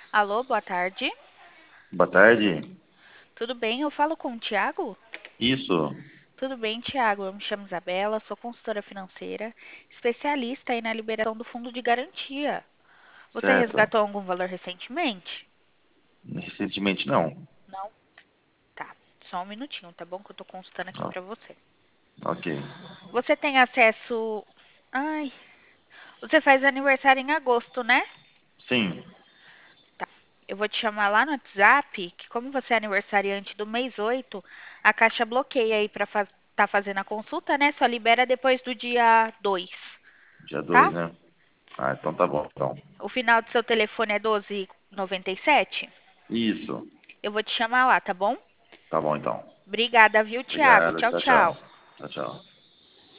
Alô, boa tarde. Boa tarde. Tudo bem? Eu falo com o Tiago? Isso, Tudo bem, Tiago? Eu me chamo Isabela, sou consultora financeira, especialista aí na liberação do fundo de garantia. Você certo. resgatou algum valor recentemente? Recentemente não. Não? Tá. Só um minutinho, tá bom? Que eu tô consultando aqui Ó, pra você. ok. Você tem acesso. Ai, você faz aniversário em agosto, né? Sim, Tá. Eu vou te chamar lá no WhatsApp, que como você é aniversariante do mês 8, a Caixa bloqueia aí pra tá fazendo a consulta, né? Só libera depois do dia 2, dia 2, tá? né? Ah, então tá bom, então. O final do seu telefone é 1297. Isso, Eu vou te chamar lá, tá bom? tá bom então. Obrigada, viu, Thiago? Obrigado, Tchau, tchau, tchau. tchau. Tchau, tchau.